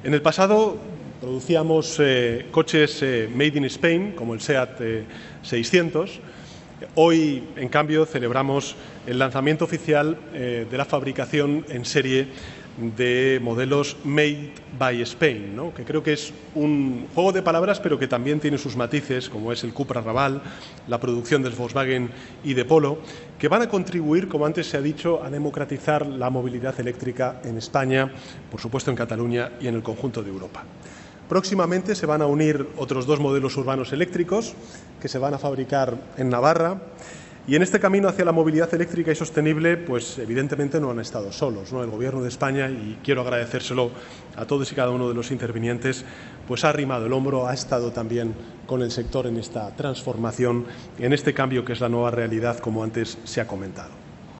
En el pasado producíamos coches made in Spain, como el SEAT 600. Hoy, en cambio, celebramos el lanzamiento oficial de la fabricación en serie de modelos Made by Spain, ¿no? Que creo que es un juego de palabras, pero que también tiene sus matices, como es el Cupra Raval, la producción del Volkswagen y de Polo, que van a contribuir, como antes se ha dicho, a democratizar la movilidad eléctrica en España, por supuesto en Cataluña y en el conjunto de Europa. Próximamente se van a unir otros dos modelos urbanos eléctricos que se van a fabricar en Navarra. Y en este camino hacia la movilidad eléctrica y sostenible, pues evidentemente no han estado solos, ¿no? El Gobierno de España, y quiero agradecérselo a todos y cada uno de los intervinientes, pues ha arrimado el hombro, ha estado también con el sector en esta transformación, en este cambio que es la nueva realidad, como antes se ha comentado.